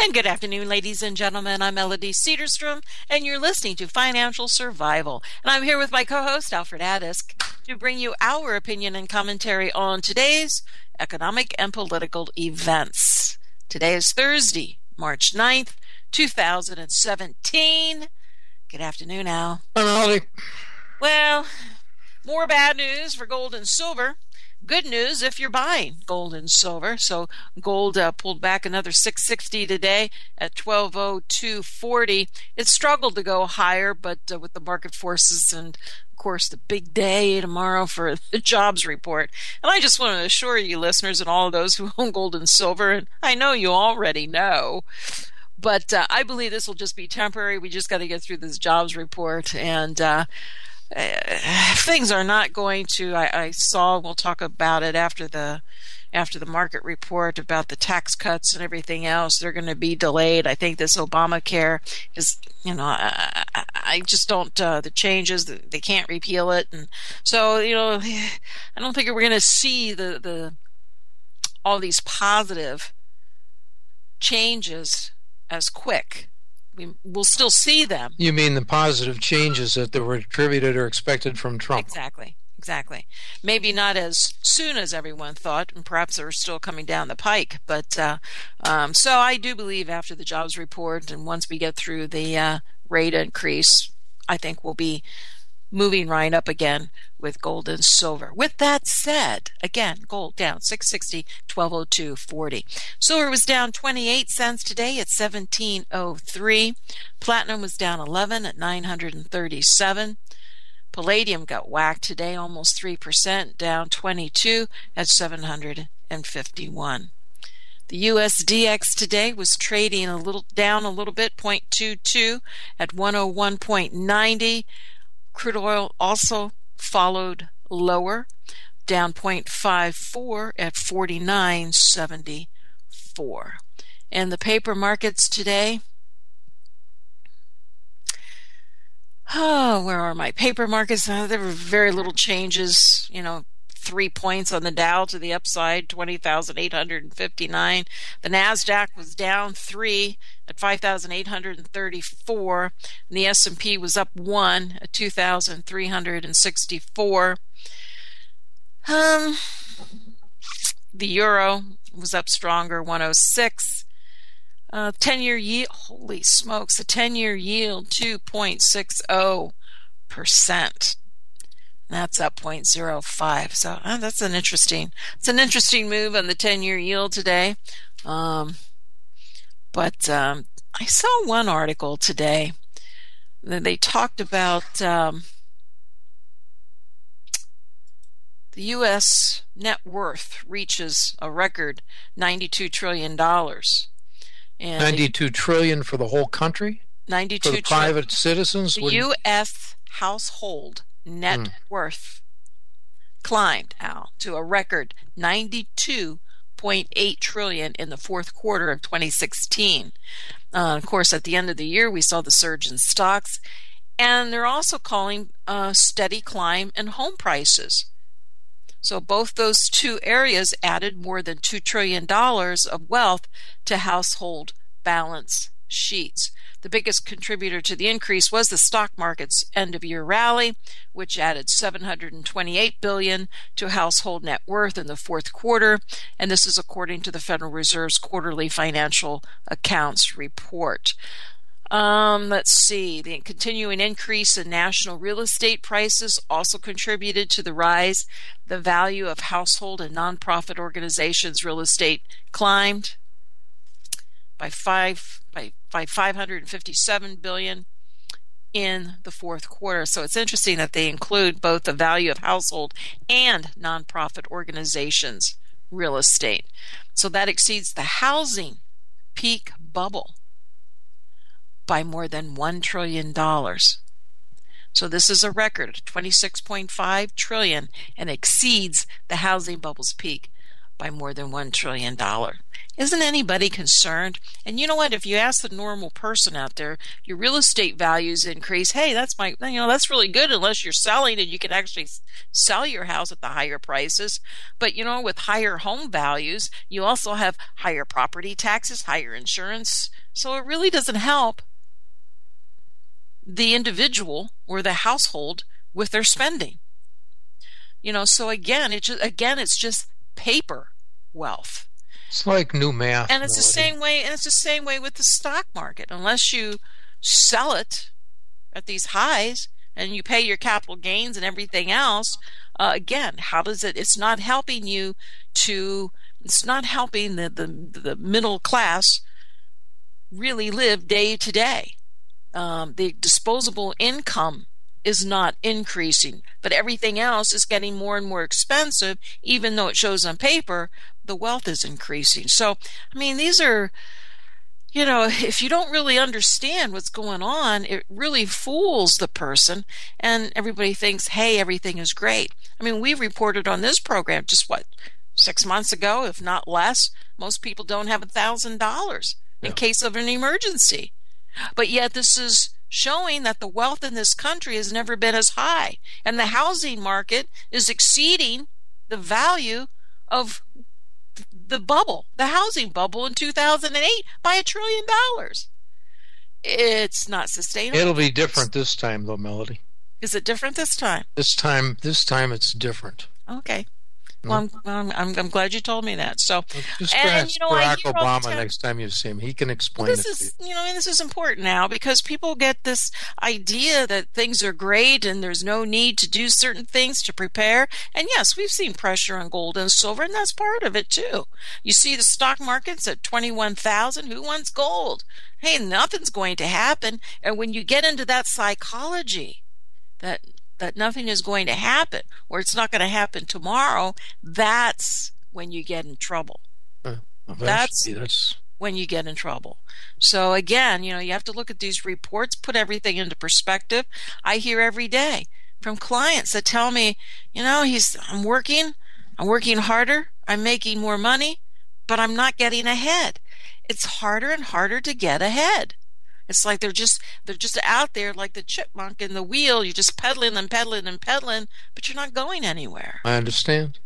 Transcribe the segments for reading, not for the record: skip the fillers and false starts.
And good afternoon, ladies and gentlemen. I'm Melody Cedarstrom, and you're listening to Financial Survival. And I'm here with my co-host, Alfred Adisk, to bring you our opinion and commentary on today's economic and political events. Today is Thursday, March 9th, 2017. Good afternoon, Al. Hi, Melody. Well, more bad news for gold and silver. Good news if you're buying gold and silver. So gold pulled back another $660 today at 1202.40. It struggled to go higher, but with the market forces and, of course, the big day tomorrow for the jobs report. And I just want to assure you, listeners, and all of those who own gold and silver, and I know you already know, but I believe this will just be temporary. We just got to get through this jobs report, and things are not going to. I saw. We'll talk about it after the market report about the tax cuts and everything else. They're going to be delayed. I think this Obamacare is. I just don't. The changes, they can't repeal it, and so I don't think we're going to see the all these positive changes as quick. We'll still see them. You mean the positive changes that were attributed or expected from Trump? Exactly. Maybe not as soon as everyone thought, and perhaps they're still coming down the pike. But so I do believe after the jobs report and once we get through the rate increase, I think we'll be moving right up again with gold and silver. With that said, again, gold down $660, 1202.40. Silver was down 28 cents today at 1703. Platinum was down 11 at 937. Palladium got whacked today, almost 3%, down 22 at 751. The USDX today was trading down a little bit, 0.22 at 101.90. Crude oil also followed lower, down 0.54 at 49.74. And the paper markets today, where are my paper markets? There were very little changes, 3 points on the Dow to the upside, 20,859. The NASDAQ was down 3 at 5,834. And the S&P was up 1 at 2,364. The euro was up stronger, 106. 10-year yield, holy smokes, the 10-year yield, 2.60%. That's up 0.05. So that's an interesting move on the 10-year yield today. But I saw one article today that they talked about the U.S. net worth reaches a record $92 trillion. And $92 trillion for the whole country? 92 for the private citizens? The U.S. household net worth climbed, Al, to a record $92.8 trillion in the fourth quarter of 2016. Of course, at the end of the year, we saw the surge in stocks, and they're also calling a steady climb in home prices. So both those two areas added more than $2 trillion of wealth to household balance sheets. The biggest contributor to the increase was the stock market's end-of-year rally, which added $728 billion to household net worth in the fourth quarter, and this is according to the Federal Reserve's quarterly financial accounts report. Let's see. The continuing increase in national real estate prices also contributed to the rise. The value of household and nonprofit organizations' real estate climbed by $557 billion in the fourth quarter. So it's interesting that they include both the value of household and nonprofit organizations' real estate. So that exceeds the housing peak bubble by more than $1 trillion. So this is a record, $26.5 trillion, and exceeds the housing bubble's peak by more than $1 trillion. Isn't anybody concerned? And you know what? If you ask the normal person out there, your real estate values increase. Hey, that's really good unless you're selling and you can actually sell your house at the higher prices. But, with higher home values, you also have higher property taxes, higher insurance. So it really doesn't help the individual or the household with their spending. So it's just paper wealth. It's like new math. And it's the same way, with the stock market. Unless you sell it at these highs and you pay your capital gains and everything else, again, how does it? It's not helping you to. It's not helping the middle class really live day to day. The disposable income is not increasing, but everything else is getting more and more expensive. Even though it shows on paper, the wealth is increasing. So, these are, if you don't really understand what's going on, it really fools the person, and everybody thinks, hey, everything is great. We reported on this program just 6 months ago, if not less, most people don't have $1,000 in case of an emergency. But yet this is showing that the wealth in this country has never been as high, and the housing market is exceeding the value of the housing bubble in 2008 by $1 trillion. It's not sustainable. It'll be different this time, though, Melody. Is it different this time? This time it's different. Okay. Well, I'm glad you told me that. So, just ask Barack Obama next time you see him. He can explain it to you. This is important now because people get this idea that things are great and there's no need to do certain things to prepare. And yes, we've seen pressure on gold and silver, and that's part of it too. You see the stock market's at 21,000. Who wants gold? Hey, nothing's going to happen. And when you get into that psychology, that nothing is going to happen, or it's not going to happen tomorrow, that's when you get in trouble. That's when you get in trouble. So again, you have to look at these reports, put everything into perspective. I hear every day from clients that tell me, I'm working harder, I'm making more money, but I'm not getting ahead. It's harder and harder to get ahead. It's like they're just out there like the chipmunk in the wheel. You're just pedaling and pedaling and pedaling, but you're not going anywhere. I understand.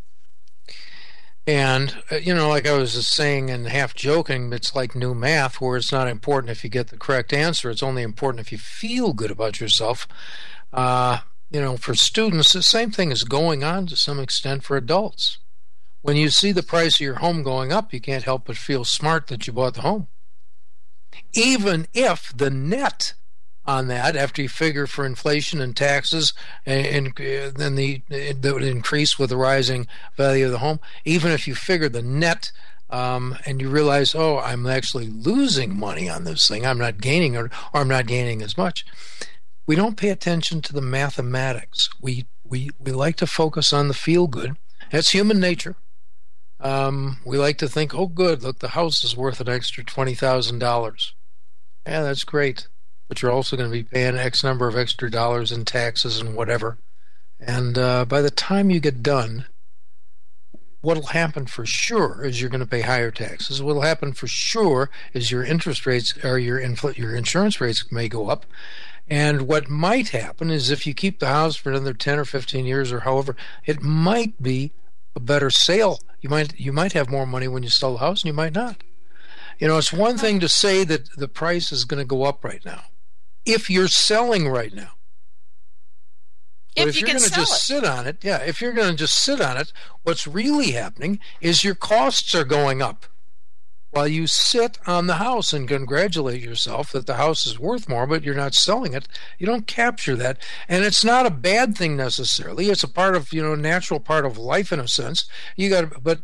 And, like I was just saying and half joking, it's like new math where it's not important if you get the correct answer. It's only important if you feel good about yourself. For students, the same thing is going on to some extent for adults. When you see the price of your home going up, you can't help but feel smart that you bought the home. Even if the net on that, after you figure for inflation and taxes, and then that would increase with the rising value of the home, even if you figure the net and you realize, I'm actually losing money on this thing, I'm not gaining or I'm not gaining as much, we don't pay attention to the mathematics. We like to focus on the feel good. That's human nature. We like to think, good, look, the house is worth an extra $20,000. Yeah, that's great. But you're also going to be paying X number of extra dollars in taxes and whatever. And by the time you get done, what'll happen for sure is you're going to pay higher taxes. What'll happen for sure is your interest rates or your insurance rates may go up. And what might happen is if you keep the house for another 10 or 15 years or however, it might be a better sale. You might have more money when you sell the house, and you might not. It's one thing to say that the price is going to go up right now, if you're selling right now. But if you're going to just sit on it, if you're going to just sit on it, what's really happening is your costs are going up while you sit on the house and congratulate yourself that the house is worth more, but you're not selling it. You don't capture that. And it's not a bad thing necessarily. It's a part of, natural part of life in a sense. But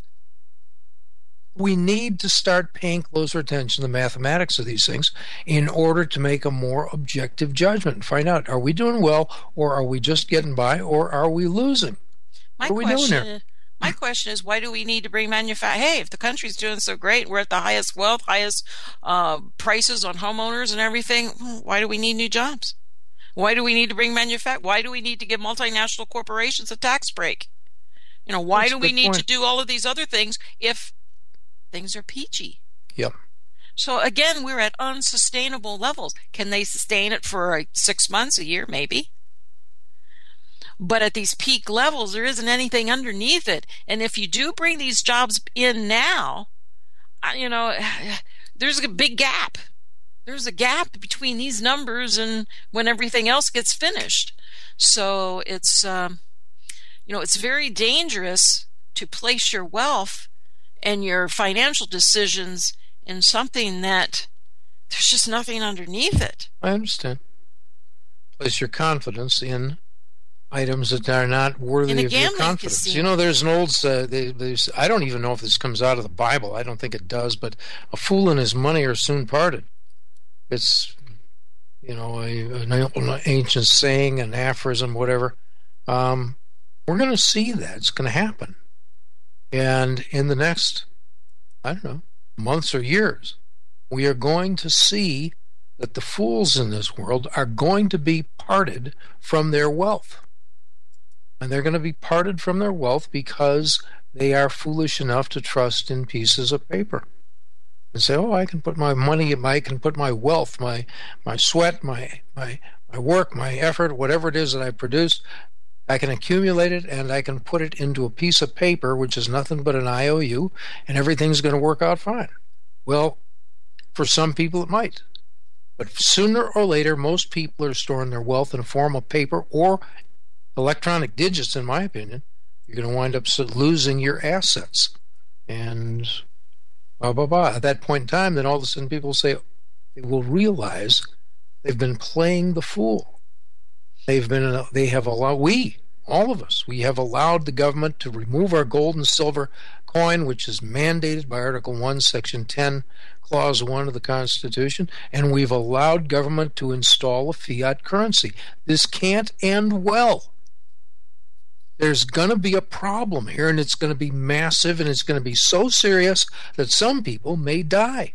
we need to start paying closer attention to the mathematics of these things in order to make a more objective judgment and find out, are we doing well, or are we just getting by, or are we losing? What are we doing here? My question is, why do we need to bring manufacturing? Hey, if the country's doing so great, we're at the highest wealth, highest prices on homeowners and everything, why do we need new jobs? Why do we need to bring manufacturing? Why do we need to give multinational corporations a tax break? Why do we need to do all of these other things if things are peachy. Yep. So again, we're at unsustainable levels. Can they sustain it for 6 months, a year, maybe? But at these peak levels, there isn't anything underneath it. And if you do bring these jobs in now, there's a big gap. There's a gap between these numbers and when everything else gets finished. So it's, it's very dangerous to place your wealth and your financial decisions in something that there's just nothing underneath it. I understand. Place your confidence in items that are not worthy of your confidence. Casino. There's an old, I don't even know if this comes out of the Bible. I don't think it does, but a fool and his money are soon parted. It's, an ancient saying, an aphorism, whatever. We're going to see that. It's going to happen. And in the next, months or years, we are going to see that the fools in this world are going to be parted from their wealth. And they're going to be parted from their wealth because they are foolish enough to trust in pieces of paper. And say, I can put my money, I can put my wealth, my sweat, my work, my effort, whatever it is that I produce, I can accumulate it and I can put it into a piece of paper, which is nothing but an IOU, and everything's going to work out fine. Well, for some people it might. But sooner or later, most people are storing their wealth in a form of paper or electronic digits, in my opinion. You're going to wind up losing your assets. And At that point in time, then all of a sudden people say, they will realize they've been playing the fool. All of us, we have allowed the government to remove our gold and silver coin, which is mandated by Article 1, Section 10, Clause 1 of the Constitution, and we've allowed government to install a fiat currency. This can't end well. There's going to be a problem here, and it's going to be massive, and it's going to be so serious that some people may die.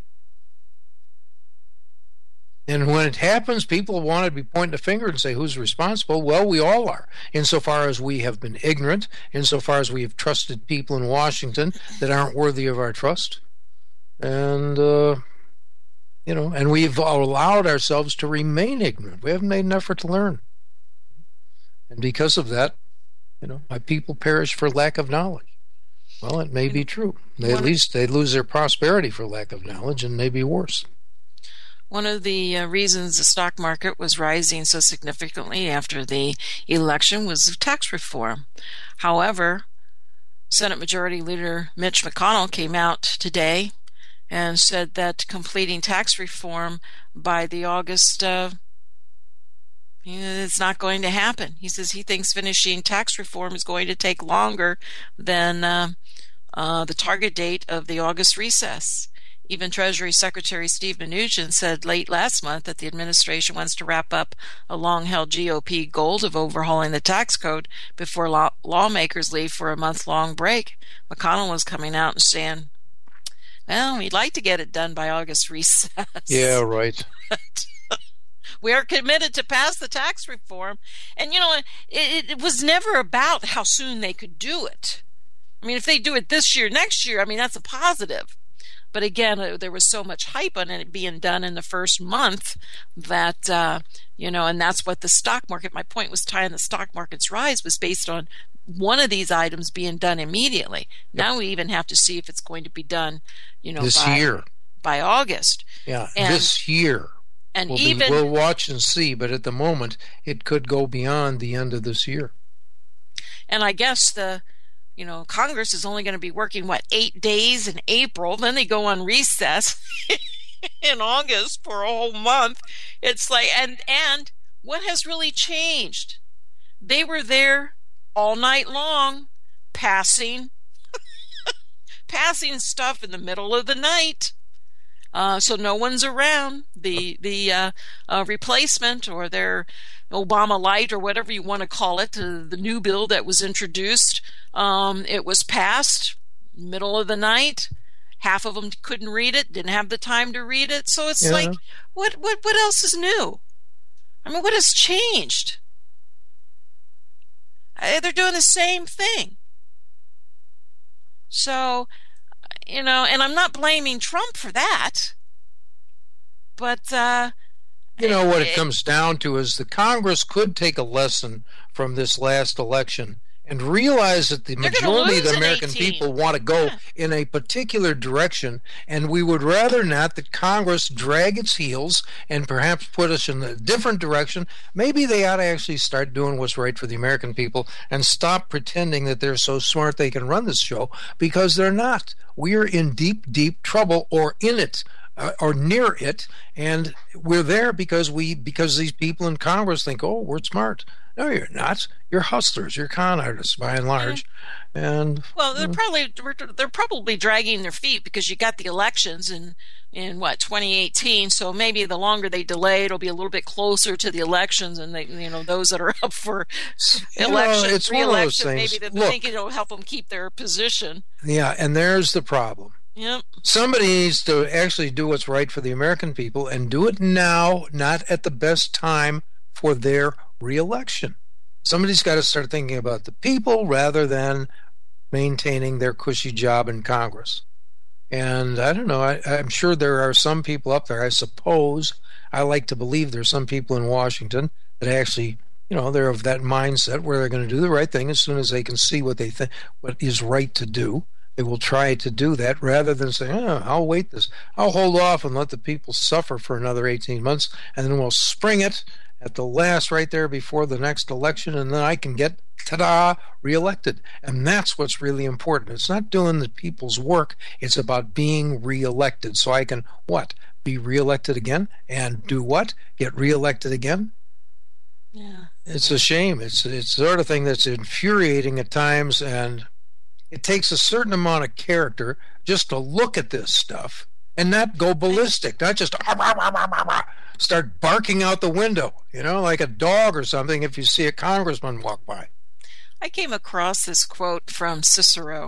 And when it happens, people want to be pointing a finger and say, who's responsible? Well, we all are, insofar as we have been ignorant, insofar as we have trusted people in Washington that aren't worthy of our trust. And, and we've allowed ourselves to remain ignorant. We haven't made an effort to learn. And because of that, my people perish for lack of knowledge. Well, it may be true. At least they lose their prosperity for lack of knowledge, and maybe worse. One of the reasons the stock market was rising so significantly after the election was tax reform. However, Senate Majority Leader Mitch McConnell came out today and said that completing tax reform by the August it's not going to happen. He says he thinks finishing tax reform is going to take longer than the target date of the August recess. Even Treasury Secretary Steve Mnuchin said late last month that the administration wants to wrap up a long-held GOP goal of overhauling the tax code before lawmakers leave for a month-long break. McConnell was coming out and saying, well, we'd like to get it done by August recess. Yeah, right. We are committed to pass the tax reform. And, it was never about how soon they could do it. I mean, if they do it this year, next year, that's a positive. But again, there was so much hype on it being done in the first month that, and that's what the stock market, my point was tying the stock market's rise was based on one of these items being done immediately. Yep. Now we even have to see if it's going to be done, this year. By August. Yeah, this year. And we'll watch and see, but at the moment, it could go beyond the end of this year. And I guess Congress is only going to be working, 8 days in April. Then they go on recess in August for a whole month. It's like, and what has really changed? They were there all night long, passing stuff in the middle of the night. So no one's around. The replacement or their Obama Light or whatever you want to call it, the new bill that was introduced, it was passed middle of the night. Half of them couldn't read it, didn't have the time to read it. So it's like, what else is new? What has changed? They're doing the same thing. So, and I'm not blaming Trump for that, but what it comes down to is the Congress could take a lesson from this last election and realize that the majority of the American people want to go in a particular direction, and we would rather not that Congress drag its heels and perhaps put us in a different direction. Maybe they ought to actually start doing what's right for the American people and stop pretending that they're so smart they can run this show, because they're not. We're in deep, deep trouble, or in it. Or near it, and we're there because these people in Congress think, oh, we're smart. No, you're not. You're hustlers. You're con artists by and large. And they're probably dragging their feet because you got the elections in 2018. So maybe the longer they delay, it'll be a little bit closer to the elections, and they, those that are up for election, it's one of those things. Maybe they think it'll help them keep their position. Yeah, and there's the problem. Yep. Somebody needs to actually do what's right for the American people, and do it now, not at the best time for their reelection. Somebody's got to start thinking about the people rather than maintaining their cushy job in Congress. And I don't know, I'm sure there are some people up there, I suppose, I like to believe there's some people in Washington that actually, they're of that mindset where they're going to do the right thing as soon as they can see what they think, what is right to do. They will try to do that rather than say, I'll wait this. I'll hold off and let the people suffer for another 18 months, and then we'll spring it at the last right there before the next election, and then I can get, ta-da, reelected. And that's what's really important. It's not doing the people's work. It's about being reelected. So I can, be reelected again? And do what? Get reelected again? Yeah. It's a shame. It's the sort of thing that's infuriating at times, and it takes a certain amount of character just to look at this stuff and not go ballistic, not just start barking out the window, like a dog or something if you see a congressman walk by. I came across this quote from Cicero,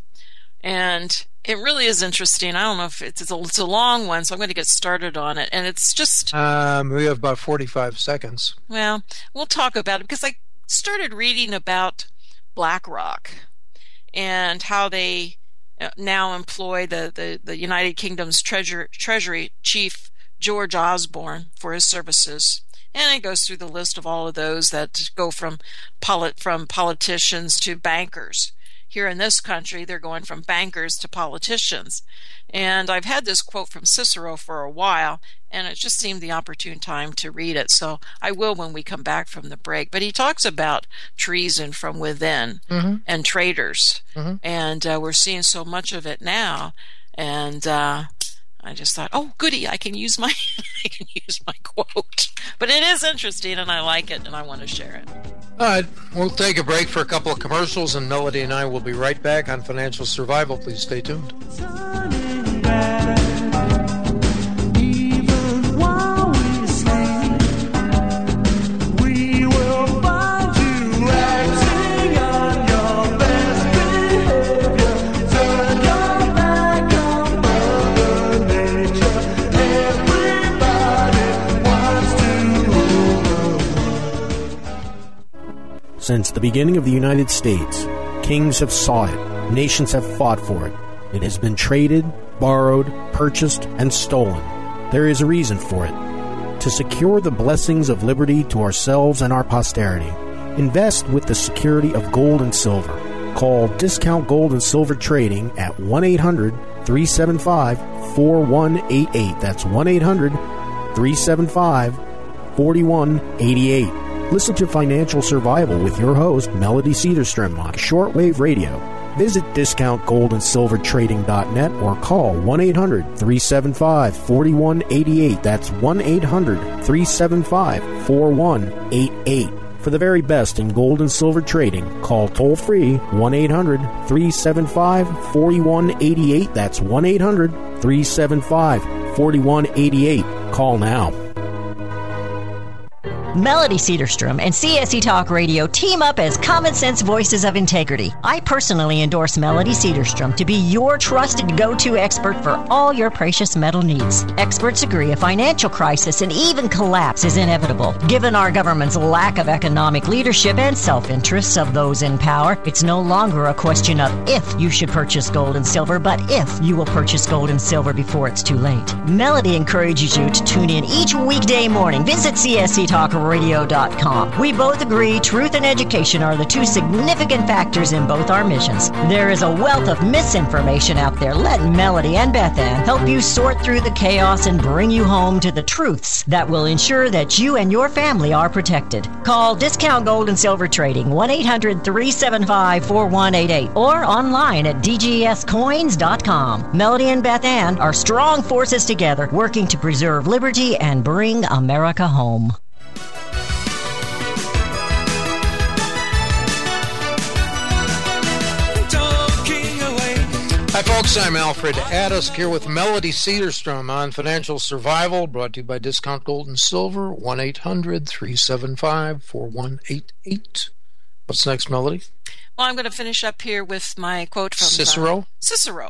and it really is interesting. I don't know if it's a long one, so I'm going to get started on it. And it's just... we have about 45 seconds. Well, we'll talk about it because I started reading about BlackRock and how they now employ the United Kingdom's Treasury Chief George Osborne for his services. And it goes through the list of all of those that go from politicians to bankers. Here in this country, they're going from bankers to politicians. And I've had this quote from Cicero for a while, and it just seemed the opportune time to read it. So I will when we come back from the break. But he talks about treason from within and traitors. And we're seeing so much of it now. And I just thought, oh, goody, I can use my quote. But it is interesting, and I like it, and I want to share it. All right, we'll take a break for a couple of commercials, and Melody and I will be right back on Financial Survival. Please stay tuned. Since the beginning of the United States, kings have sought it, nations have fought for it. It has been traded, borrowed, purchased, and stolen. There is a reason for it. To secure the blessings of liberty to ourselves and our posterity, invest with the security of gold and silver. Call Discount Gold and Silver Trading at 1-800-375-4188. That's 1-800-375-4188. Listen to Financial Survival with your host, Melody Cedarstrom, on shortwave radio. Visit discountgoldandsilvertrading.net or call 1-800-375-4188. That's 1-800-375-4188. For the very best in gold and silver trading, call toll-free 1-800-375-4188. That's 1-800-375-4188. Call now. Melody Cedarstrom and CSE Talk Radio team up as common sense voices of integrity. I personally endorse Melody Cedarstrom to be your trusted go-to expert for all your precious metal needs. Experts agree a financial crisis and even collapse is inevitable. Given our government's lack of economic leadership and self-interests of those in power, it's no longer a question of if you should purchase gold and silver, but if you will purchase gold and silver before it's too late. Melody encourages you to tune in each weekday morning. Visit csctalkradio.com. We both agree truth and education are the two significant factors in both our missions. There is a wealth of misinformation out there. Let Melody and Beth Ann help you sort through the chaos and bring you home to the truths that will ensure that you and your family are protected. Call Discount Gold and Silver Trading 1-800-375-4188 or online at dgscoins.com. Melody and Beth Ann are strong forces together working to preserve liberty and bring America home. Hi, folks. I'm Alfred Addis here with Melody Cedarstrom on Financial Survival, brought to you by Discount Gold and Silver, 1-800-375-4188. What's next, Melody? Well, I'm going to finish up here with my quote from Cicero. Cicero.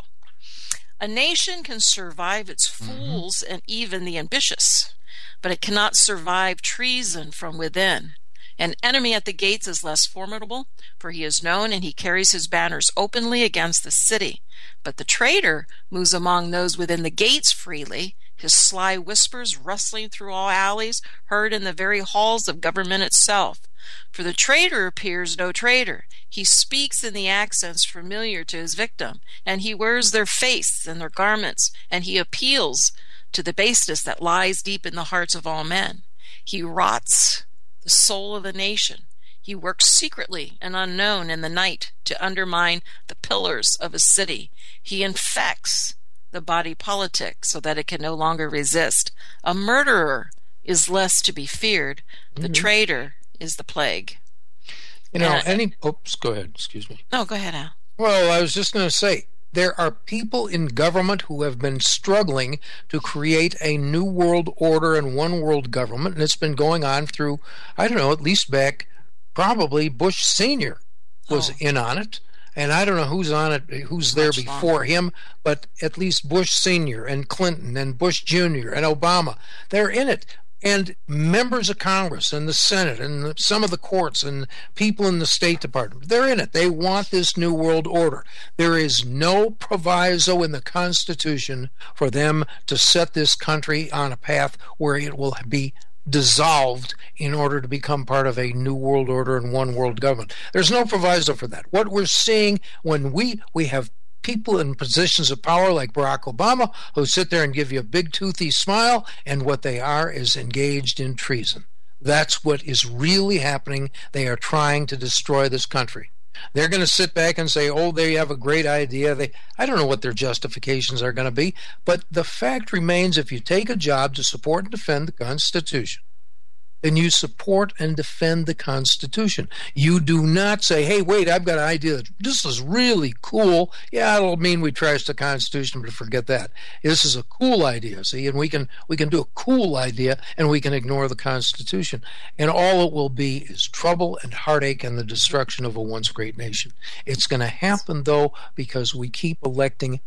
A nation can survive its fools and even the ambitious, but it cannot survive treason from within. An enemy at the gates is less formidable, for he is known and he carries his banners openly against the city. But the traitor moves among those within the gates freely, his sly whispers rustling through all alleys, heard in the very halls of government itself. For the traitor appears no traitor. He speaks in the accents familiar to his victim, and he wears their face and their garments, and he appeals to the baseness that lies deep in the hearts of all men. He rots the soul of a nation. He works secretly and unknown in the night to undermine the pillars of a city. He infects the body politic so that it can no longer resist. A murderer is less to be feared. The traitor is the plague. You know, go ahead. Excuse me. No, go ahead, Al. Well, I was just going to say, there are people in government who have been struggling to create a new world order and one world government, and it's been going on through, I don't know, at least back, probably Bush Sr. was in on it, and I don't know who's on it, who's there before him, but at least Bush Sr. and Clinton and Bush Jr. and Obama, they're in it. And members of Congress and the Senate and some of the courts and people in the State Department, they're in it. They want this new world order. There is no proviso in the Constitution for them to set this country on a path where it will be dissolved in order to become part of a new world order and one world government. There's no proviso for that. What we're seeing when we have people in positions of power like Barack Obama who sit there and give you a big toothy smile, and what they are is engaged in treason. That's what is really happening. They are trying to destroy this country. They're going to sit back and say, oh, they have a great idea. I don't know what their justifications are going to be, but the fact remains, if you take a job to support and defend the Constitution, then you support and defend the Constitution. You do not say, hey, wait, I've got an idea. This is really cool. Yeah, it'll mean we trash the Constitution, but forget that. This is a cool idea, see, and we can do a cool idea, and we can ignore the Constitution. And all it will be is trouble and heartache and the destruction of a once great nation. It's going to happen, though, because we keep electing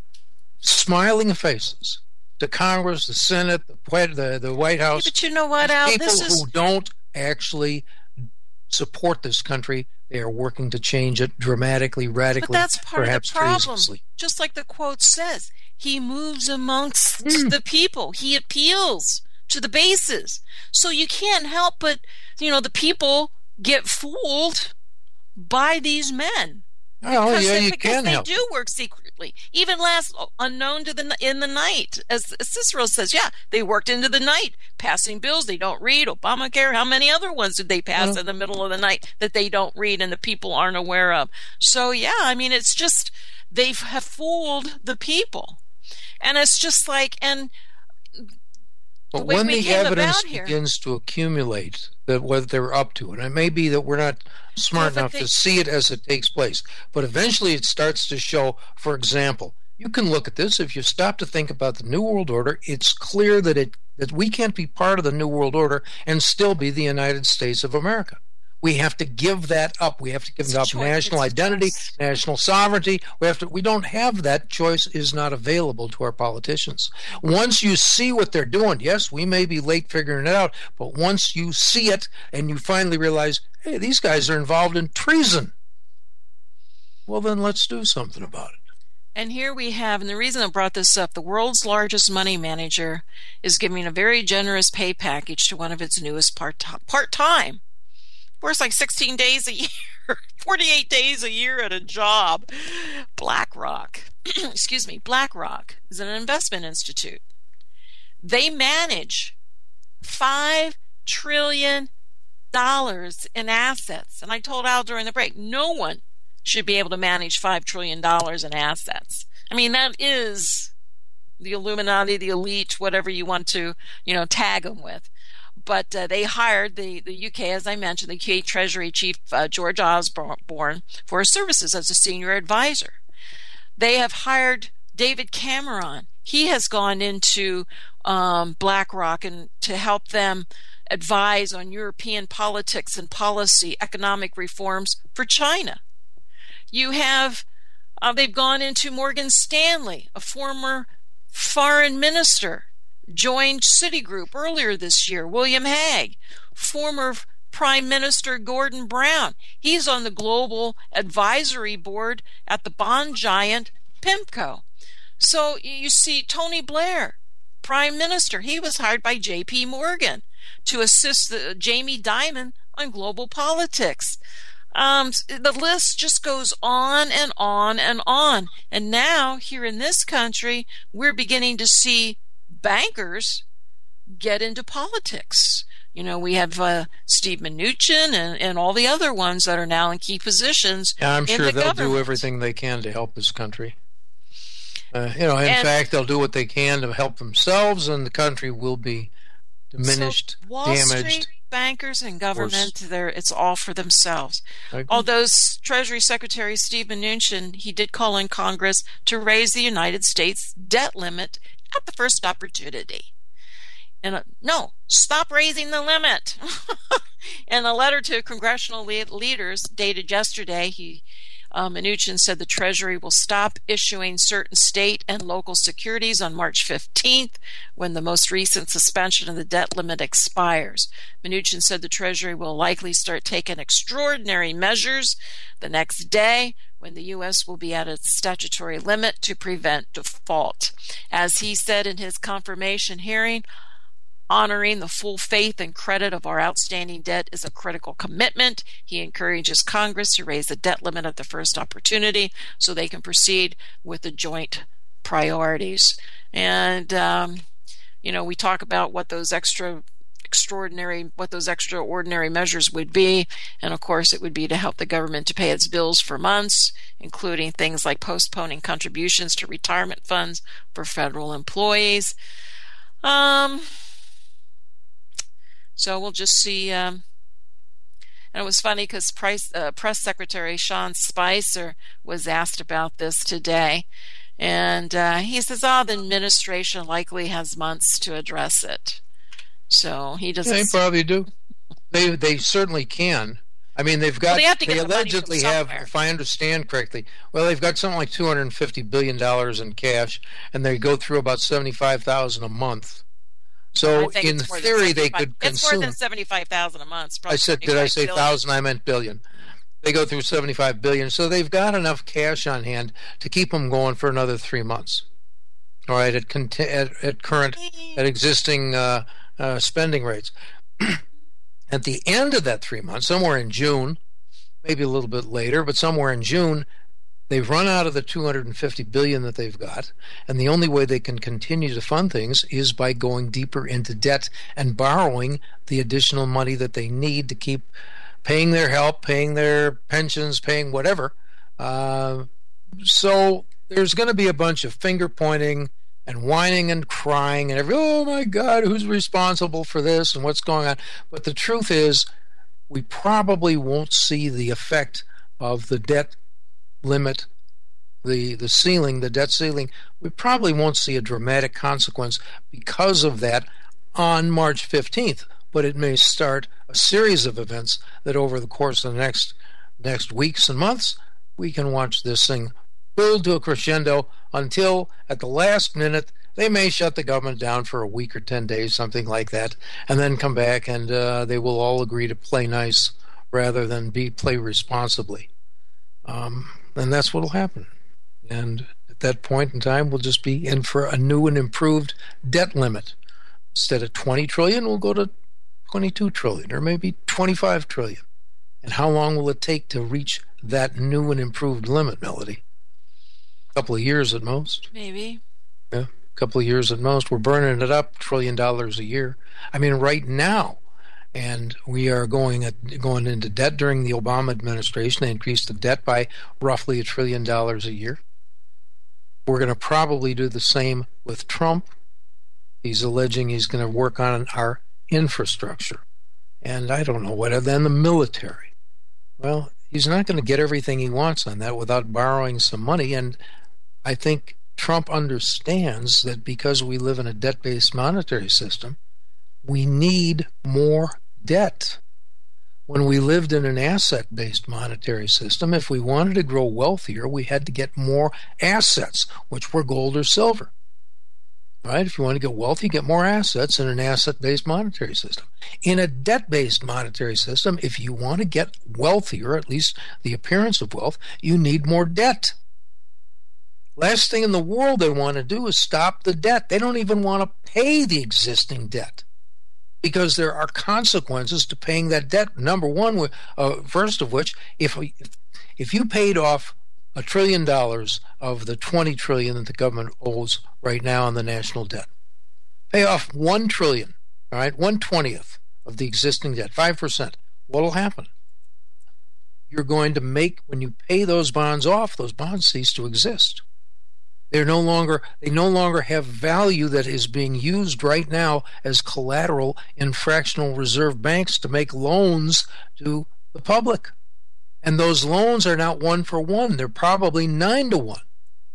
smiling faces to Congress, the Senate, the White House. Yeah, but you know what, Al? People who don't actually support this country, they are working to change it dramatically, radically, but that's part perhaps of the problem. treasonously. Just like the quote says, he moves amongst the people. He appeals to the bases. So you can't help but, the people get fooled by these men. Oh, yeah, you because can they help. do work secretly, even last unknown in the night, as Cicero says. Yeah, they worked into the night, passing bills they don't read. Obamacare. How many other ones did they pass in the middle of the night that they don't read and the people aren't aware of? So yeah, I mean, it's just they have fooled the people, and it's just like But when the evidence begins to accumulate that what they're up to, and it may be that we're not smart enough to see it as it takes place, but eventually it starts to show, for example, You can look at this. If you stop to think about the New World Order, it's clear that we can't be part of the New World Order and still be the United States of America. We have to give that up. We have to give up national identity, national sovereignty. We don't have that. Choice is not available to our politicians. Once you see what they're doing, yes, we may be late figuring it out, but once you see it and you finally realize, hey, these guys are involved in treason, well, then let's do something about it. And here we have, and the reason I brought this up, the world's largest money manager is giving a very generous pay package to one of its newest part-time. Works like 16 days a year, 48 days a year at a job. BlackRock, BlackRock is an investment institute. They manage $5 trillion in assets. And I told Al during the break, no one should be able to manage $5 trillion in assets. I mean, that is the Illuminati, the elite, whatever you want to, tag them with. But they hired the UK, as I mentioned, the UK Treasury Chief George Osborne for his services as a senior advisor. They have hired David Cameron. He has gone into BlackRock and to help them advise on European politics and policy, economic reforms for China. You have, they've gone into Morgan Stanley, a former foreign minister, joined Citigroup earlier this year. William Hague, former Prime Minister Gordon Brown. He's on the global advisory board at the bond giant PIMCO. So you see Tony Blair, Prime Minister. He was hired by J.P. Morgan to assist Jamie Dimon on global politics. The list just goes on and on and on. And now, here in this country, we're beginning to see bankers get into politics. We have Steve Mnuchin and all the other ones that are now in key positions. Yeah, I'm sure they'll do everything they can to help this country. In fact, they'll do what they can to help themselves, and the country will be diminished, Wall damaged. Street, bankers and government, it's all for themselves. Although Treasury Secretary Steve Mnuchin, he did call on Congress to raise the United States debt limit at the first opportunity. And no, stop raising the limit. In a letter to congressional leaders dated yesterday, Mnuchin said the Treasury will stop issuing certain state and local securities on March 15th, when the most recent suspension of the debt limit expires. Mnuchin said the Treasury will likely start taking extraordinary measures the next day, when the U.S. will be at its statutory limit to prevent default. As he said in his confirmation hearing, honoring the full faith and credit of our outstanding debt is a critical commitment. He encourages Congress to raise the debt limit at the first opportunity so they can proceed with the joint priorities. And, we talk about what those extraordinary measures would be. And of course, it would be to help the government to pay its bills for months, including things like postponing contributions to retirement funds for federal employees. So we'll just see. And it was funny because Press Secretary Sean Spicer was asked about this today. And he says, the administration likely has months to address it. So he doesn't. They probably do. They certainly can. I mean, they allegedly have, if I understand correctly, they've got something like $250 billion in cash, and they go through about $75,000 a month. So in theory, they could consume. It's more than $75,000 a month. Did I say thousand? I meant billion. They go through $75 billion, so they've got enough cash on hand to keep them going for another 3 months. All right, at existing spending rates. At the end of that 3 months, somewhere in June, maybe a little bit later, but somewhere in June, they've run out of the $250 billion that they've got, and the only way they can continue to fund things is by going deeper into debt and borrowing the additional money that they need to keep paying their help, paying their pensions, paying whatever. So there's going to be a bunch of finger pointing and whining and crying and oh my God, who's responsible for this and what's going on? But the truth is, we probably won't see the effect of the debt limit the ceiling, the debt ceiling, we probably won't see a dramatic consequence because of that on March 15th, but it may start a series of events that over the course of the next weeks and months, we can watch this thing build to a crescendo until at the last minute they may shut the government down for a week or 10 days, something like that, and then come back and they will all agree to play nice rather than play responsibly. And that's what will happen. And at that point in time, we'll just be in for a new and improved debt limit. Instead of 20 trillion, we'll go to 22 trillion or maybe 25 trillion. And how long will it take to reach that new and improved limit, Melody? A couple of years at most. Maybe. Yeah, a couple of years at most. We're burning it up, $1 trillion a year. I mean, right now. And we are going into debt during the Obama administration. They increased the debt by roughly $1 trillion a year. We're going to probably do the same with Trump. He's alleging he's going to work on our infrastructure. And I don't know what, then the military. Well, he's not going to get everything he wants on that without borrowing some money. And I think Trump understands that because we live in a debt-based monetary system, we need more debt. When we lived in an asset-based monetary system, if we wanted to grow wealthier, we had to get more assets, which were gold or silver. Right? If you want to get wealthy, get more assets in an asset-based monetary system. In a debt-based monetary system, if you want to get wealthier, at least the appearance of wealth, you need more debt. Last thing in the world they want to do is stop the debt. They don't even want to pay the existing debt, because there are consequences to paying that debt. Number one, first of which, if you paid off $1 trillion of the $20 trillion that the government owes right now on the national debt, pay off $1 trillion, all right, 1/20th of the existing debt, 5%. What will happen? You're going to make, when you pay those bonds off, those bonds cease to exist. They no longer have value that is being used right now as collateral in fractional reserve banks to make loans to the public. And those loans are not 1 for 1. They're probably 9 to 1.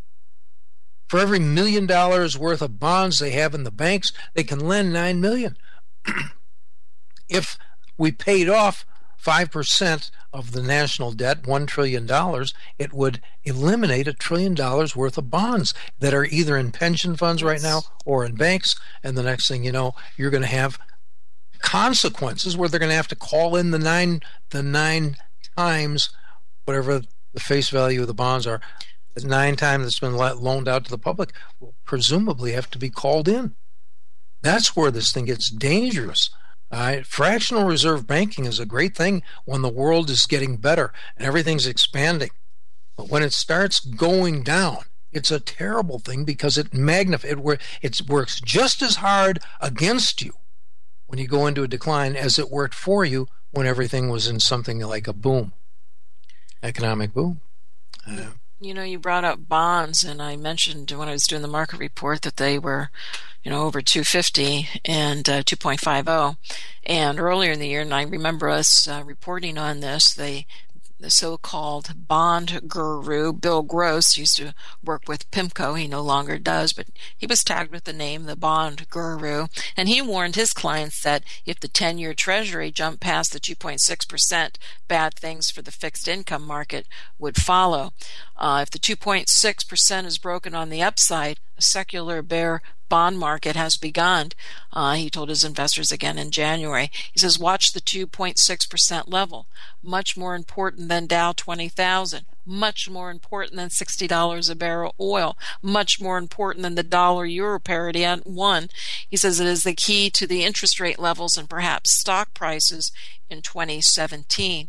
For every $1 million worth of bonds they have in the banks, they can lend $9 million. If we paid off 5% of the national debt, $1 trillion, it would eliminate $1 trillion worth of bonds that are either in pension funds right now or in banks. And the next thing you know, you're going to have consequences where they're going to have to call in the nine times whatever the face value of the bonds are. The 9 times that's been loaned out to the public will presumably have to be called in. That's where this thing gets dangerous. Fractional reserve banking is a great thing when the world is getting better and everything's expanding. But when it starts going down, it's a terrible thing because it works just as hard against you when you go into a decline as it worked for you when everything was in something like a boom, economic boom. You brought up bonds, and I mentioned when I was doing the market report that they were, over 250 and 2.50. And earlier in the year, and I remember us reporting on this, the so-called bond guru, Bill Gross, used to work with PIMCO. He no longer does, but he was tagged with the name, the bond guru. And he warned his clients that if the 10-year Treasury jumped past the 2.6%, bad things for the fixed income market would follow. If the 2.6% is broken on the upside, a secular bear bond market has begun. He told his investors again in January. He says, watch the 2.6% level. Much more important than Dow 20,000. Much more important than $60 a barrel oil. Much more important than the dollar-euro parity at 1. He says it is the key to the interest rate levels and perhaps stock prices in 2017.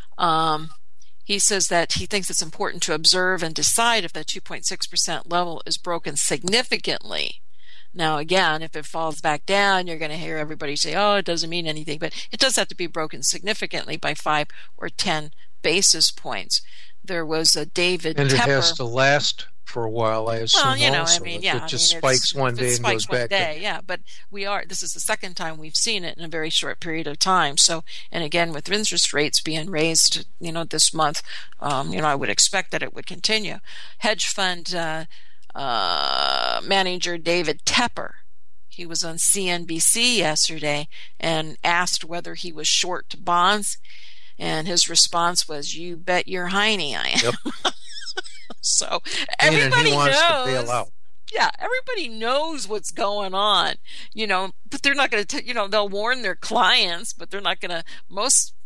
He says that he thinks it's important to observe and decide if that 2.6% level is broken significantly. Now, again, if it falls back down, you're going to hear everybody say, oh, it doesn't mean anything. But it does have to be broken significantly by 5 or 10 basis points. There was a David Tepper. And it has to last for a while, I assume. Well, also. It just spikes one day and goes back. Yeah, but this is the second time we've seen it in a very short period of time. So, and again, with interest rates being raised, this month, I would expect that it would continue. Hedge fund manager David Tepper, he was on CNBC yesterday and asked whether he was short bonds, and his response was, "You bet your hiney I am." Yep. So everybody knows. To bail out. Yeah, everybody knows what's going on, but they're not going to, they'll warn their clients, but they're not going to. Most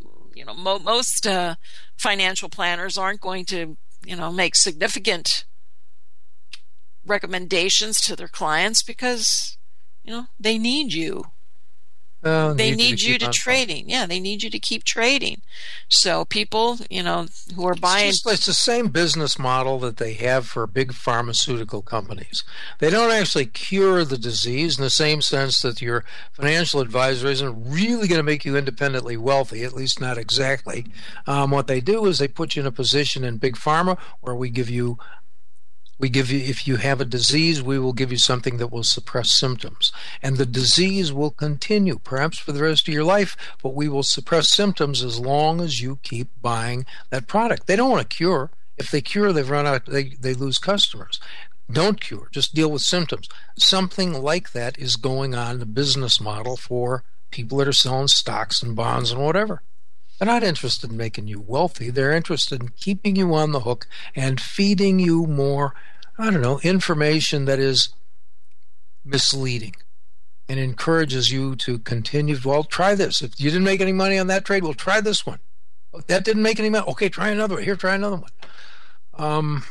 financial planners aren't going to, make significant recommendations to their clients because, they need you. They need you to trading. Yeah, they need you to keep trading. So people, who are buying... It's the same business model that they have for big pharmaceutical companies. They don't actually cure the disease in the same sense that your financial advisor isn't really going to make you independently wealthy, at least not exactly. What they do is they put you in a position in big pharma where we give you, if you have a disease, we will give you something that will suppress symptoms. And the disease will continue, perhaps for the rest of your life, but we will suppress symptoms as long as you keep buying that product. They don't want to cure. If they cure, they've run out, they lose customers. Don't cure, just deal with symptoms. Something like that is going on in the business model for people that are selling stocks and bonds and whatever. They're not interested in making you wealthy. They're interested in keeping you on the hook and feeding you more, information that is misleading and encourages you to continue. Well, try this. If you didn't make any money on that trade, well, try this one. That didn't make any money. Okay, try another one. Here, try another one. And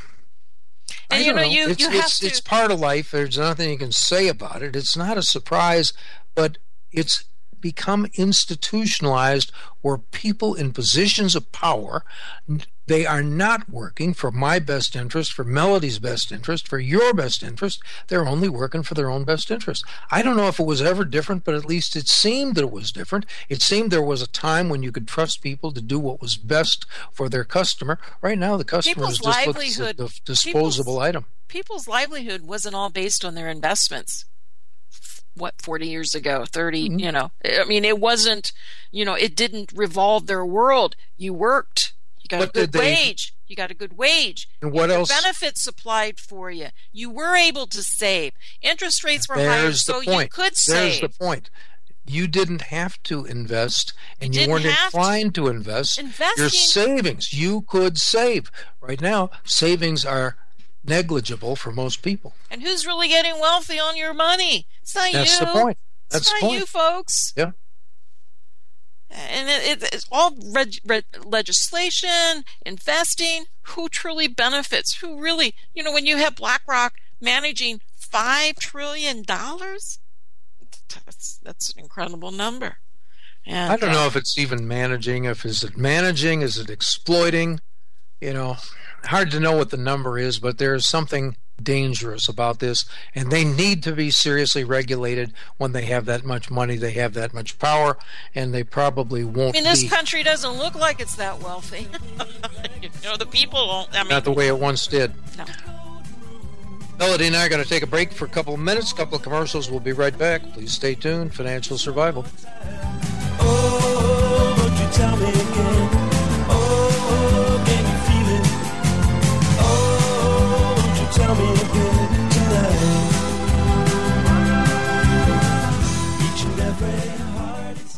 it's part of life. There's nothing you can say about it. It's not a surprise, but it's become institutionalized where people in positions of power, they are not working for my best interest, for Melody's best interest, for your best interest. They're only working for their own best interest. I don't know if it was ever different, but at least it seemed that it was different. It seemed there was a time when you could trust people to do what was best for their customer. Right now, the customer is just a disposable item. People's livelihood wasn't all based on their investments. 40 years ago, 30, Mm-hmm. It wasn't, it didn't revolve their world. You worked. You got a good wage. You got a good wage. And what else? Benefits supplied for you. You were able to save. Interest rates were higher, so you could save. There's the point. You didn't have to invest, and you weren't inclined to invest. Your savings, you could save. Right now, savings are negligible for most people. And who's really getting wealthy on your money? It's not you. That's the point. It's not you, folks. Yeah. And it's all legislation, investing. Who truly benefits? Who really, when you have BlackRock managing $5 trillion, that's an incredible number. And I don't know if it's even managing. Is it managing? Is it exploiting? Hard to know what the number is, but there's something dangerous about this, and they need to be seriously regulated. When they have that much money, they have that much power, and they probably won't be. This country doesn't look like it's that wealthy. The people don't. Not the way it once did. No. Melody and I are going to take a break for a couple of minutes, a couple of commercials. We'll be right back. Please stay tuned. Financial Survival. Oh, won't you tell me again? Oh, can you feel it? Oh, won't you tell me again tonight? Each and every heart is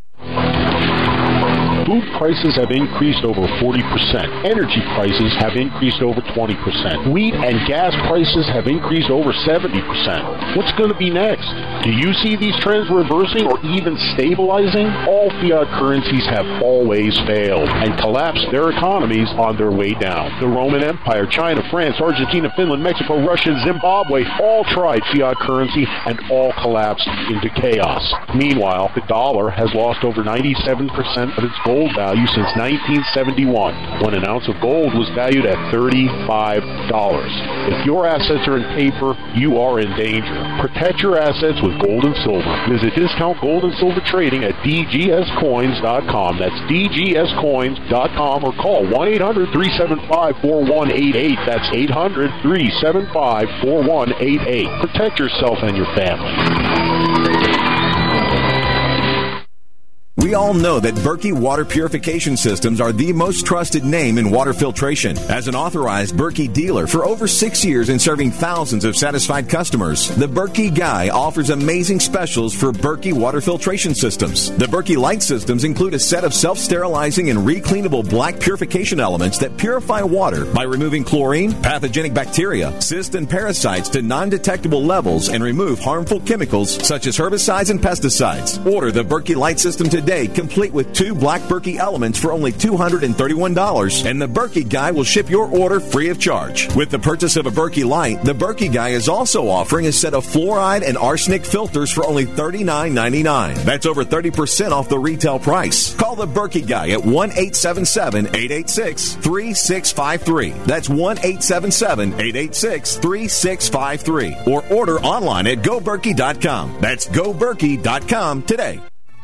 Food prices have increased over 40%. Energy prices have increased over 20%. Wheat and gas prices have increased over 70%. What's going to be next? Do you see these trends reversing or even stabilizing? All fiat currencies have always failed and collapsed their economies on their way down. The Roman Empire, China, France, Argentina, Finland, Mexico, Russia, Zimbabwe all tried fiat currency and all collapsed into chaos. Meanwhile, the dollar has lost over 97% of its gold gold value since 1971, when an ounce of gold was valued at $35. If your assets are in paper, you are in danger. Protect your assets with gold and silver. Visit Discount Gold and Silver Trading at dgscoins.com. That's dgscoins.com, or call 1-800-375-4188. That's 800-375-4188. Protect yourself and your family. We all know that Berkey Water Purification Systems are the most trusted name in water filtration. As an authorized Berkey dealer for over 6 years and serving thousands of satisfied customers, the Berkey Guy offers amazing specials for Berkey Water Filtration Systems. The Berkey Light Systems include a set of self-sterilizing and recleanable black purification elements that purify water by removing chlorine, pathogenic bacteria, cysts, and parasites to non-detectable levels and remove harmful chemicals such as herbicides and pesticides. Order the Berkey Light System today, complete with 2 black Berkey elements for only $231, and the Berkey Guy will ship your order free of charge. With the purchase of a Berkey Light, the Berkey Guy is also offering a set of fluoride and arsenic filters for only $39.99. That's over 30% off the retail price. Call the Berkey Guy at 1-877-886-3653. That's 1-877-886-3653. Or order online at GoBerkey.com. That's GoBerkey.com today.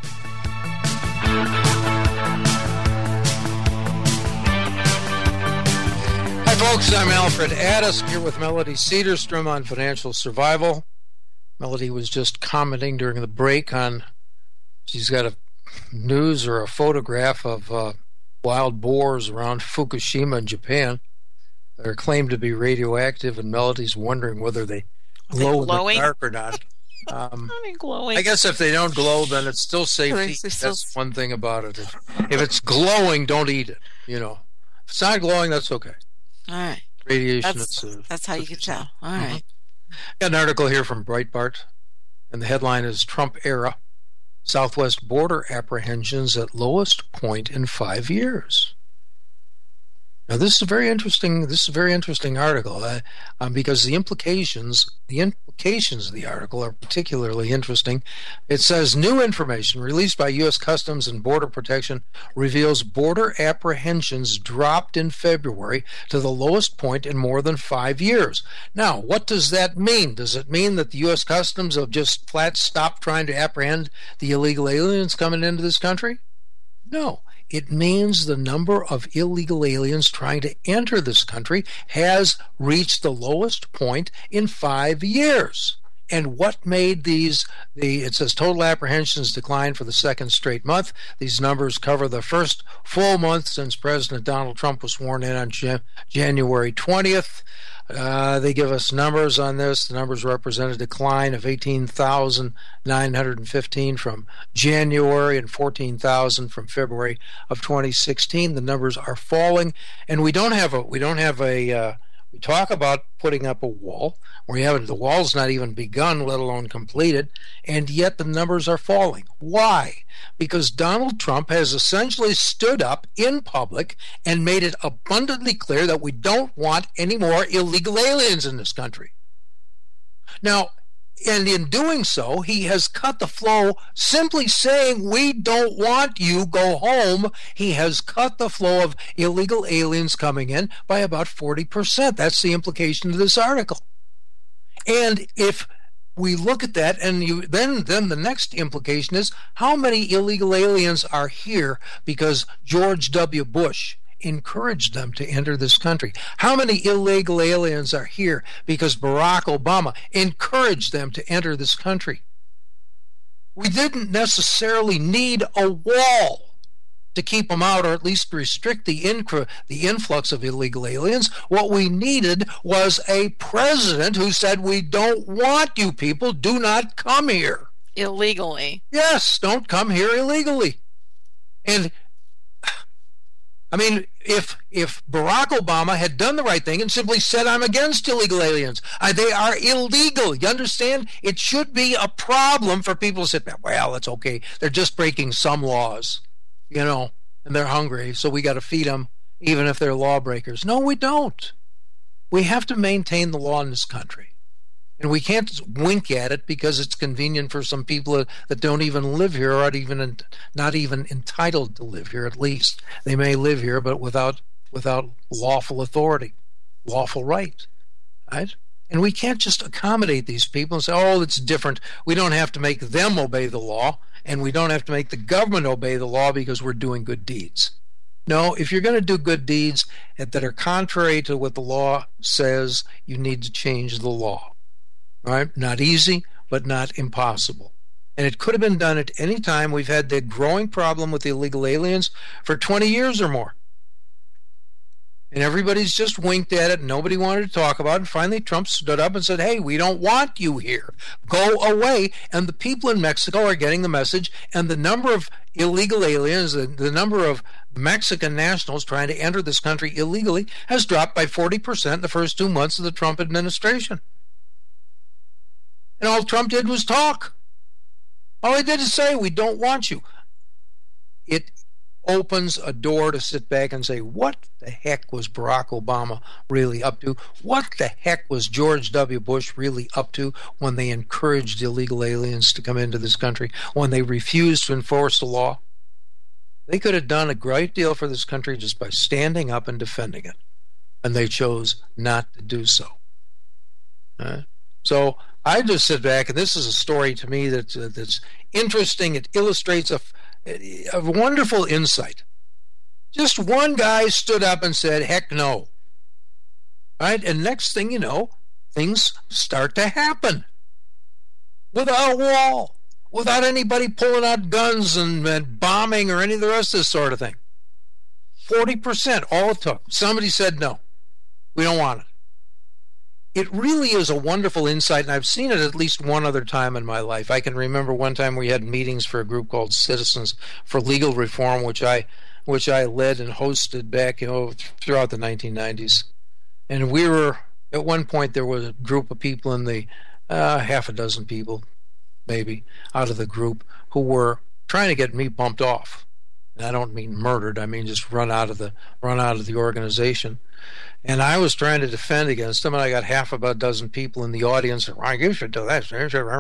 Hi, folks. I'm Alfred Addis here with Melody Cedarstrom on Financial Survival. Melody was just commenting during the break on she's got a news or a photograph of wild boars around Fukushima in Japan that are claimed to be radioactive, and Melody's wondering whether they glow in the dark or not. Glowing. I guess if they don't glow, then it's still safe to eat. That's one thing about it. If it's glowing, don't eat it. You know, if it's not glowing, that's okay. All right. Radiation. That's how you can tell. All right. Got an article here from Breitbart, and the headline is Trump era. Southwest border apprehensions at lowest point in 5 years. Now, this is a very interesting. Article because the implications of the article are particularly interesting. It says new information released by U.S. Customs and Border Protection reveals border apprehensions dropped in February to the lowest point in more than 5 years. Now, what does that mean? Does it mean that the U.S. Customs have just flat stopped trying to apprehend the illegal aliens coming into this country? No. It means the number of illegal aliens trying to enter this country has reached the lowest point in 5 years. And what made it says total apprehensions decline for the second straight month. These numbers cover the first full month since President Donald Trump was sworn in on January 20th. They give us numbers on this. The numbers represent a decline of 18,915 from January and 14,000 from February of 2016. The numbers are falling, and we talk about putting up a wall. The wall's not even begun, let alone completed, and yet the numbers are falling. Why? Because Donald Trump has essentially stood up in public and made it abundantly clear that we don't want any more illegal aliens in this country. Now, and in doing so, he has cut the flow simply saying, we don't want you, go home. He has cut the flow of illegal aliens coming in by about 40%. That's the implication of this article. And if we look at that, and then the next implication is, how many illegal aliens are here because George W. Bush encouraged them to enter this country? How many illegal aliens are here because Barack Obama encouraged them to enter this country? We didn't necessarily need a wall to keep them out, or at least restrict the influx of illegal aliens. What we needed was a president who said, we don't want you people, do not come here. Illegally. Yes, don't come here illegally. And I mean, if Barack Obama had done the right thing and simply said, I'm against illegal aliens, they are illegal, you understand? It should be a problem for people to say, well, it's okay, they're just breaking some laws, and they're hungry, so we got to feed them, even if they're lawbreakers. No, we don't. We have to maintain the law in this country. And we can't wink at it because it's convenient for some people that don't even live here, or not even entitled to live here. At least they may live here, but without lawful authority, lawful right, right? And we can't just accommodate these people and say, oh, it's different. We don't have to make them obey the law, and we don't have to make the government obey the law because we're doing good deeds. No, if you're going to do good deeds that are contrary to what the law says, you need to change the law. Right? Not easy, but not impossible. And it could have been done at any time. We've had the growing problem with the illegal aliens for 20 years or more. And everybody's just winked at it. Nobody wanted to talk about it. And finally, Trump stood up and said, hey, we don't want you here. Go away. And the people in Mexico are getting the message. And the number of illegal aliens, the number of Mexican nationals trying to enter this country illegally has dropped by 40% in the first 2 months of the Trump administration. And all Trump did was talk. All he did is say, we don't want you. It opens a door to sit back and say, what the heck was Barack Obama really up to? What the heck was George W. Bush really up to when they encouraged illegal aliens to come into this country, when they refused to enforce the law? They could have done a great deal for this country just by standing up and defending it. And they chose not to do so. So I just sit back, and this is a story to me that's interesting. It illustrates a wonderful insight. Just one guy stood up and said, heck no. Right? And next thing you know, things start to happen. Without a wall. Without anybody pulling out guns and bombing or any of the rest of this sort of thing. 40%, all it took. Somebody said no. We don't want it. It really is a wonderful insight, and I've seen it at least one other time in my life. I can remember one time we had meetings for a group called Citizens for Legal Reform, which I led and hosted back, throughout the 1990s. And we were, at one point, there was a group of people in the half a dozen people, maybe, out of the group who were trying to get me bumped off. And I don't mean murdered. I mean just run out of the organization. And I was trying to defend against them, and I got half a dozen people in the audience. You should do that,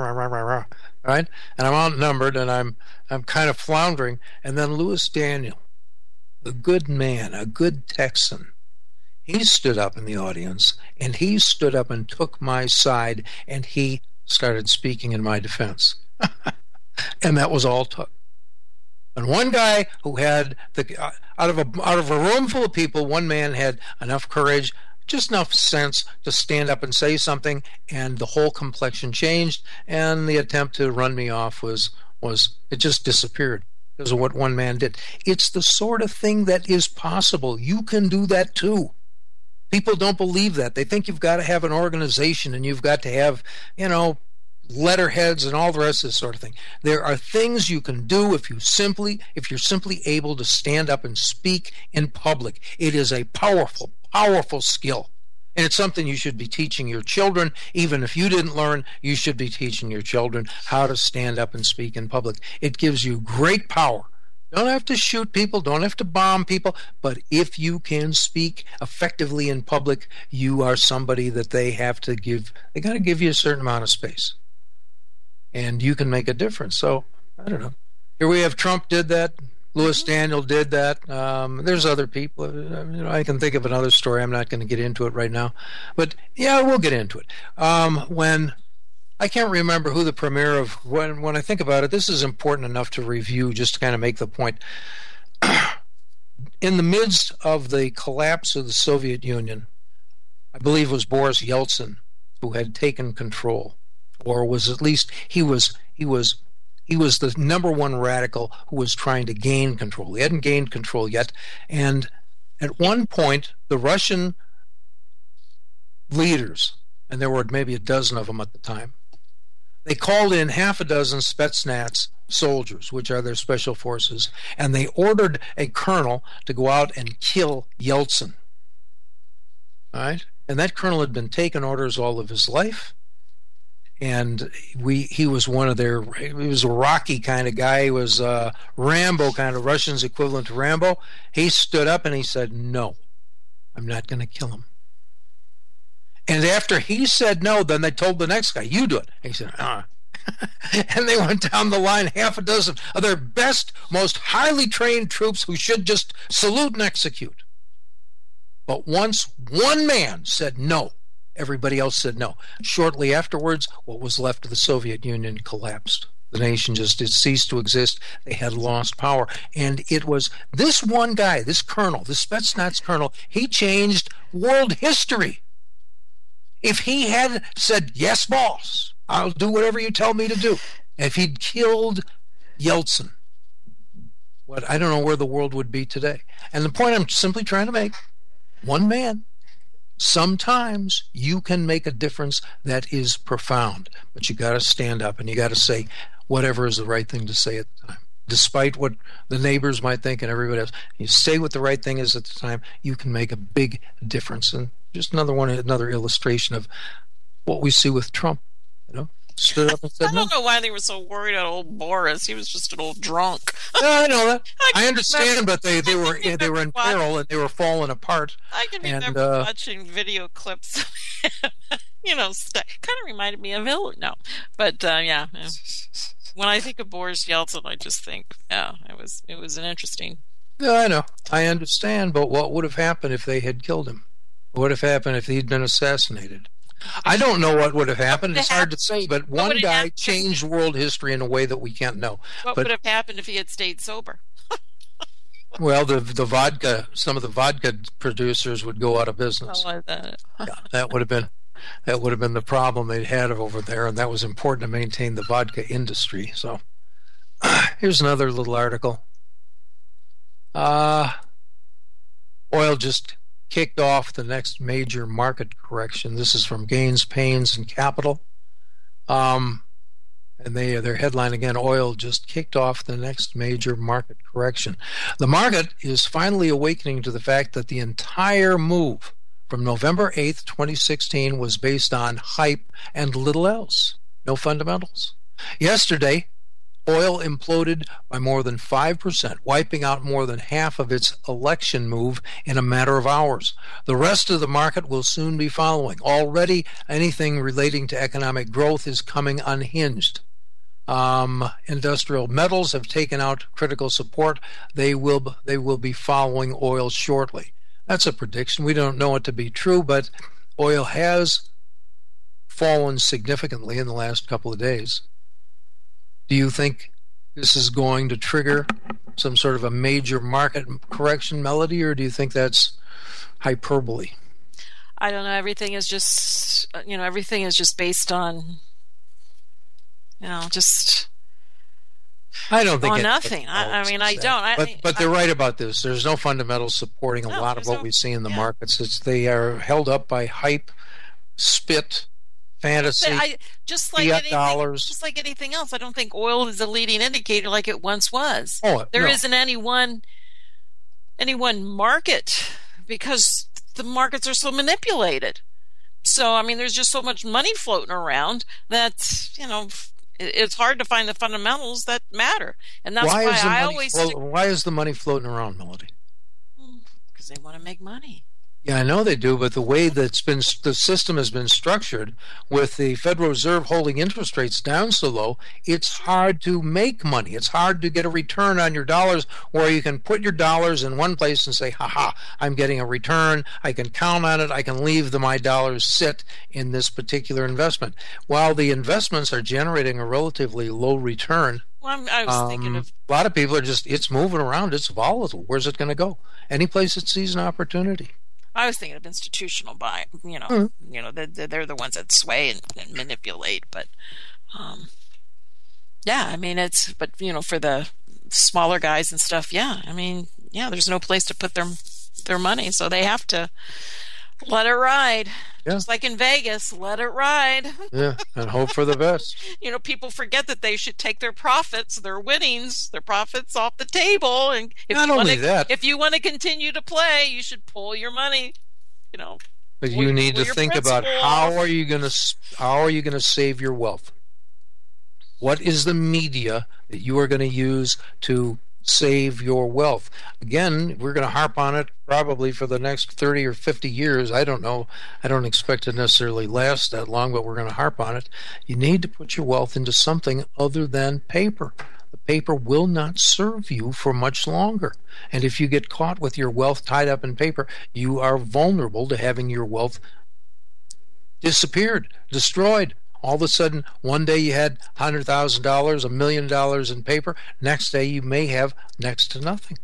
right? And I'm outnumbered, and I'm kind of floundering. And then Louis Daniel, a good man, a good Texan, he stood up in the audience, and he stood up and took my side, and he started speaking in my defense. And that was all it took. And one guy who had out of a room full of people, one man had enough courage, just enough sense to stand up and say something, and the whole complexion changed, and the attempt to run me off was it just disappeared because of what one man did. It's the sort of thing that is possible. You can do that too. People don't believe that. They think you've got to have an organization and you've got to have, letterheads and all the rest of this sort of thing. There are things you can do if you're simply able to stand up and speak in public. It is a powerful, powerful skill. And it's something you should be teaching your children. Even if you didn't learn, you should be teaching your children how to stand up and speak in public. It gives you great power. Don't have to shoot people, don't have to bomb people, but if you can speak effectively in public, you are somebody that they got to give you a certain amount of space. And you can make a difference. So, I don't know. Here we have Trump did that. Louis Daniel did that. There's other people. I can think of another story. I'm not going to get into it right now. But, yeah, we'll get into it. When I can't remember who the premier of, when I think about it, this is important enough to review just to kind of make the point. In the midst of the collapse of the Soviet Union, I believe it was Boris Yeltsin who had taken control. Or was at least he was the number one radical who was trying to gain control. He hadn't gained control yet, and at one point the Russian leaders, and there were maybe a dozen of them at the time, they called in half a dozen Spetsnaz soldiers, which are their special forces, and they ordered a colonel to go out and kill Yeltsin. All right, and that colonel had been taking orders all of his life. And he was he was a Rocky kind of guy. He was Rambo kind of, Russians equivalent to Rambo. He stood up and he said, no, I'm not going to kill him. And after he said no, then they told the next guy, you do it. And he said, And they went down the line, half a dozen of their best, most highly trained troops who should just salute and execute. But once one man said no, everybody else said no. Shortly afterwards, what was left of the Soviet Union collapsed. The nation just ceased to exist. They had lost power. And it was this one guy, this colonel, this Spetsnaz colonel, he changed world history. If he had said, yes, boss, I'll do whatever you tell me to do. If he'd killed Yeltsin, I don't know where the world would be today. And the point I'm simply trying to make, one man, sometimes you can make a difference that is profound. But you got to stand up and you got to say whatever is the right thing to say at the time. Despite what the neighbors might think and everybody else, you say what the right thing is at the time, you can make a big difference. And just another illustration of what we see with Trump. Stood up and said I don't know why they were so worried about old Boris. He was just an old drunk. No, I know that. I understand, but they were in peril and they were falling apart. I can remember watching video clips of him. Kind of reminded me of Hitler. No, but yeah. When I think of Boris Yeltsin, I just think, it was an interesting. Yeah, I know. I understand, but what would have happened if they had killed him? What would have happened if he'd been assassinated? I don't know what would have happened. It's hard to say, but one guy changed world history in a way that we can't know. What would have happened if he had stayed sober? Well, the vodka, some of the vodka producers would go out of business. That would have been the problem they'd had over there, and that was important to maintain the vodka industry. So, here's another little article. Oil just kicked off the next major market correction. This is from Gaines, Paynes, and Capital. And their headline again, oil just kicked off the next major market correction. The market is finally awakening to the fact that the entire move from November 8th, 2016 was based on hype and little else. No fundamentals. Yesterday, oil imploded by more than 5%, wiping out more than half of its election move in a matter of hours. The rest of the market will soon be following. Already, anything relating to economic growth is coming unhinged. Industrial metals have taken out critical support. They will be following oil shortly. That's a prediction. We don't know it to be true, but oil has fallen significantly in the last couple of days. Do you think this is going to trigger some sort of a major market correction, Melody, or do you think that's hyperbole? I don't know. Everything is just based on, just. I don't think nothing. I don't. But they're right about this. There's no fundamentals supporting a lot of what we see in the markets. They are held up by hype, spit, fantasy, just like anything else. I don't think oil is a leading indicator like it once was. There isn't any one market because the markets are so manipulated. So there's just so much money floating around that it's hard to find the fundamentals that matter. And that's why is the money floating around, Melody? Because they want to make money. Yeah, I know they do, but the way the system has been structured, with the Federal Reserve holding interest rates down so low, it's hard to make money. It's hard to get a return on your dollars, where you can put your dollars in one place and say, "Ha, I'm getting a return. I can count on it. I can leave my dollars sit in this particular investment." While the investments are generating a relatively low return, I was thinking of a lot of people are it's moving around. It's volatile. Where's it going to go? Any place it sees an opportunity. I was thinking of institutional buying. They're the ones that sway and manipulate. But, for the smaller guys and stuff, there's no place to put their money, so they have to let it ride. Yeah. Just like in Vegas, let it ride. Yeah, and hope for the best. People forget that they should take their profits, their winnings, their profits off the table. And if you want to continue to play, you should pull your money. But you need to think about how are you going to save your wealth? What is the media that you are going to use to save your wealth. Again, we're going to harp on it probably for the next 30 or 50 years. I don't know. I don't expect it to necessarily last that long, but we're going to harp on it. You need to put your wealth into something other than paper. The paper will not serve you for much longer. And if you get caught with your wealth tied up in paper, you are vulnerable to having your wealth disappeared, destroyed. All of a sudden, one day you had $100,000, $1 million in paper. Next day, you may have next to nothing.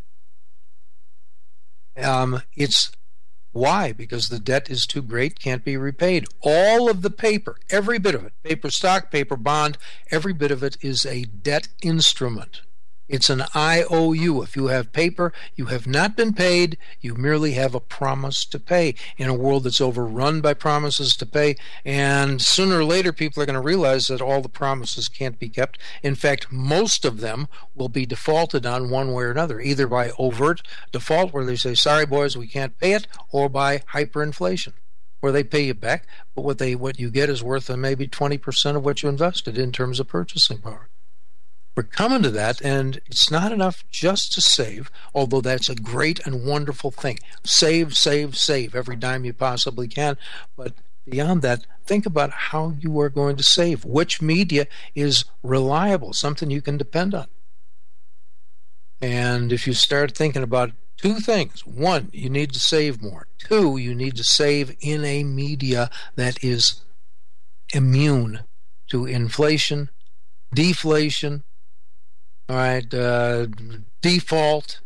It's why? Because the debt is too great, can't be repaid. All of the paper, every bit of it, paper stock, paper bond, every bit of it is a debt instrument. It's an IOU. If you have paper, you have not been paid. You merely have a promise to pay in a world that's overrun by promises to pay. And sooner or later, people are going to realize that all the promises can't be kept. In fact, most of them will be defaulted on one way or another, either by overt default, where they say, sorry, boys, we can't pay it, or by hyperinflation, where they pay you back, but what you get is worth maybe 20% of what you invested in terms of purchasing power. We're coming to that, and it's not enough just to save, although that's a great and wonderful thing. Save, save, save every dime you possibly can. But beyond that, think about how you are going to save. Which media is reliable, something you can depend on? And if you start thinking about two things: one, you need to save more. Two, you need to save in a media that is immune to inflation, deflation, all right, default.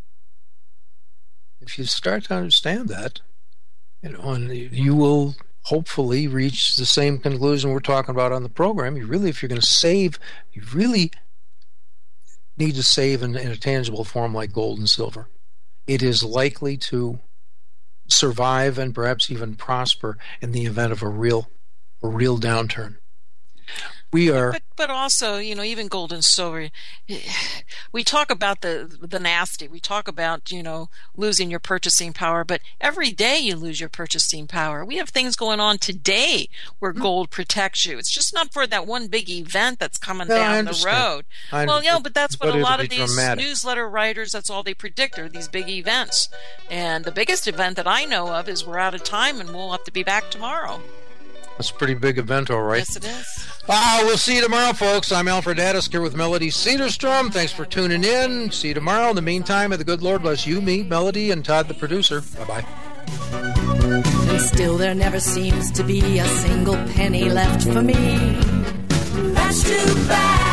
If you start to understand that, and you will hopefully reach the same conclusion we're talking about on the program. If you're going to save, you really need to save in a tangible form like gold and silver. It is likely to survive and perhaps even prosper in the event of a real downturn. We are, but also, even gold and silver. We talk about the nasty. We talk about losing your purchasing power. But every day you lose your purchasing power. We have things going on today where gold protects you. It's just not for that one big event that's coming down the road. But that's what a lot of these newsletter writers. That's all they predict are these big events. And the biggest event that I know of is we're out of time and we'll have to be back tomorrow. That's a pretty big event, all right. Yes, it is. We'll see you tomorrow, folks. I'm Alfred Addis here with Melody Cedarstrom. Thanks for tuning in. See you tomorrow. In the meantime, may the good Lord bless you, me, Melody, and Todd, the producer. Bye-bye. And still there never seems to be a single penny left for me. That's too bad.